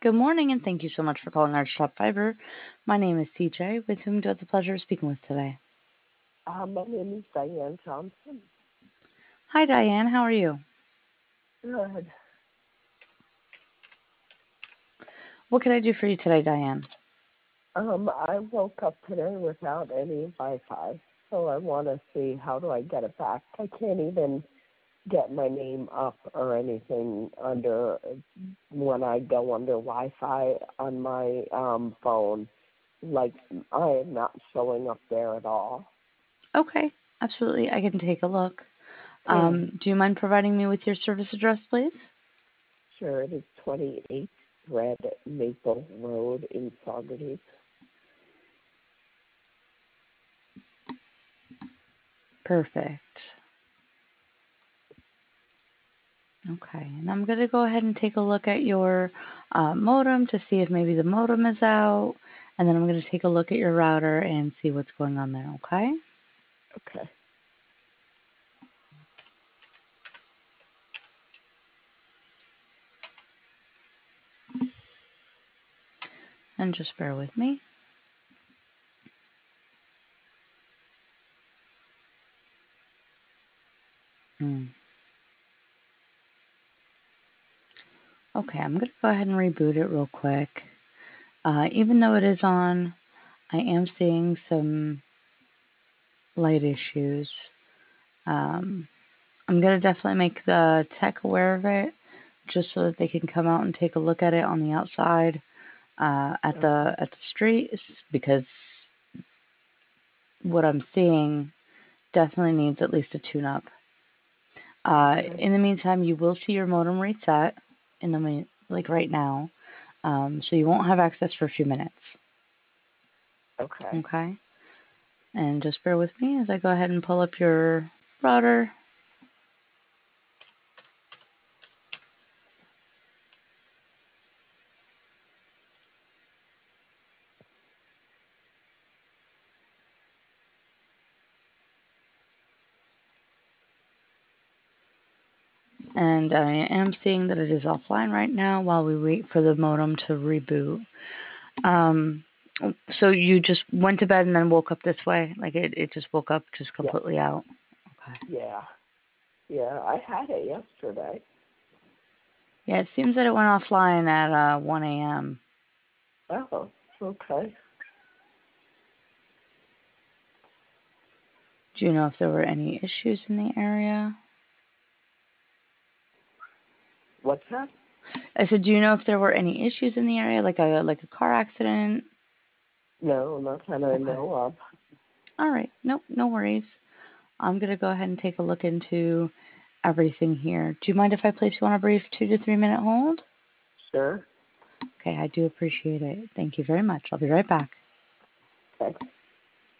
Good morning, and thank you so much for calling our shop Fiber. My name is CJ, with whom do I have the pleasure of speaking with today? My name is Diane Johnson. Hi, Diane. How are you? Good. What can I do for you today, Diane? I woke up today without any Wi-Fi, so I want to see how do I get it back. I can't even get my name up or anything under when I go under Wi-Fi on my phone. Like I am not showing up there at all. Okay, absolutely. I can take a look. Hmm. Do you mind providing me with your service address, please? Sure, it is 28 Red Maple Road in Saugerties. Perfect. Okay, and I'm going to go ahead and take a look at your modem to see if maybe the modem is out, and then I'm going to take a look at your router and see what's going on there, okay? Okay. And just bear with me. Hmm. Okay, I'm going to go ahead and reboot it real quick. Even though it is on, I am seeing some light issues. Um, I'm going to definitely make the tech aware of it just so that they can come out and take a look at it on the outside Okay. at the streets, because what I'm seeing definitely needs at least a tune-up. Okay. In the meantime, you will see your modem reset in the like right now, so you won't have access for a few minutes. Okay. Okay, and just bear with me as I go ahead and pull up your router. And I am seeing that it is offline right now while we wait for the modem to reboot. Um, so you just went to bed and then woke up this way? Like it just woke up just Yeah. completely out? Okay. Yeah. Yeah. I had it yesterday. Yeah, it seems that it went offline at 1 a.m. Oh, okay. Do you know if there were any issues in the area? What's that? I said, do you know if there were any issues in the area, like a car accident? No, not that I Okay. know of. All right. Nope, no worries. I'm gonna go ahead and take a look into everything here. Do you mind if I place you on a brief 2 to 3 minute hold? Sure. Okay, I do appreciate it. Thank you very much. I'll be right back. Thanks.